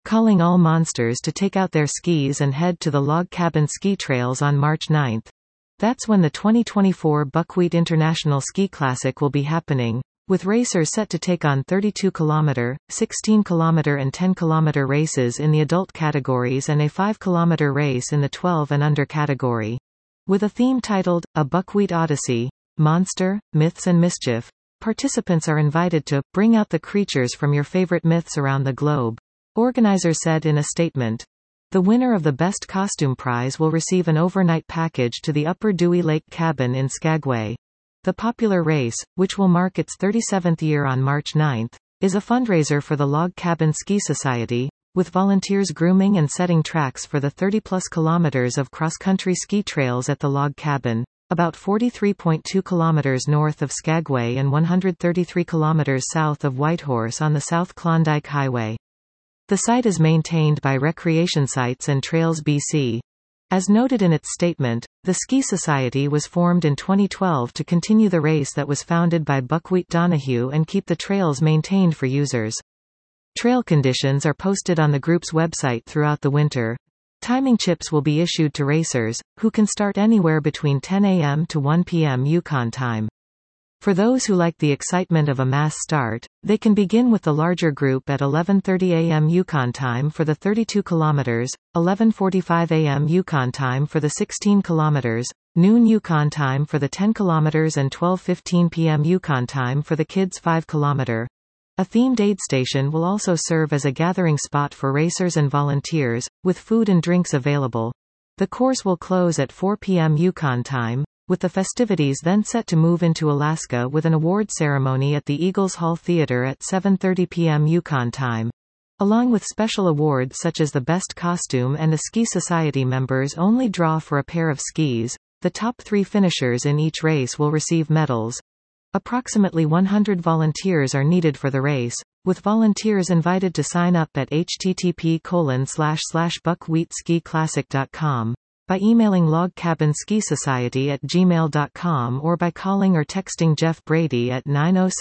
calling all monsters to take out their skis and head to the Log Cabin Ski Trails on March 9. That's when the 2024 Buckwheat International Ski Classic will be happening, with racers set to take on 32-kilometer, 16-kilometer and 10-kilometer races in the adult categories and a 5-kilometer race in the 12 and under category. With a theme titled, A Buckwheat Odyssey, Monster, Myths and Mischief, participants are invited to bring out the creatures from your favorite myths around the globe, organizers said in a statement. The winner of the Best Costume Prize will receive an overnight package to the Upper Dewey Lake Cabin in Skagway. The popular race, which will mark its 37th year on March 9, is a fundraiser for the Log Cabin Ski Society, with volunteers grooming and setting tracks for the 30-plus kilometers of cross-country ski trails at the Log Cabin, about 43.2 kilometers north of Skagway and 133 kilometers south of Whitehorse on the South Klondike Highway. The site is maintained by Recreation Sites and Trails BC. As noted in its statement, the Ski Society was formed in 2012 to continue the race that was founded by Buckwheat Donahue and keep the trails maintained for users. Trail conditions are posted on the group's website throughout the winter. Timing chips will be issued to racers, who can start anywhere between 10 a.m. to 1 p.m. Yukon time. For those who like the excitement of a mass start, they can begin with the larger group at 11:30 a.m. Yukon time for the 32 kilometers, 11:45 a.m. Yukon time for the 16 kilometers, noon Yukon time for the 10 kilometers and 12:15 p.m. Yukon time for the kids 5 kilometer. A themed aid station will also serve as a gathering spot for racers and volunteers, with food and drinks available. The course will close at 4 p.m. Yukon time, with the festivities then set to move into Alaska with an award ceremony at the Eagles Hall Theater at 7:30 p.m. Yukon time. Along with special awards such as the Best Costume and a Ski Society members only draw for a pair of skis, the top 3 finishers in each race will receive medals. Approximately 100 volunteers are needed for the race, with volunteers invited to sign up at http://buckwheatskiclassic.com. by emailing logcabinskisociety@gmail.com or by calling or texting Jeff Brady at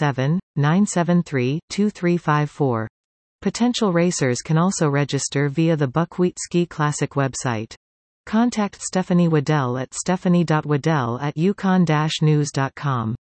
907-973-2354. Potential racers can also register via the Buckwheat Ski Classic website. Contact Stephanie Waddell at stephanie.waddell@yukon-news.com.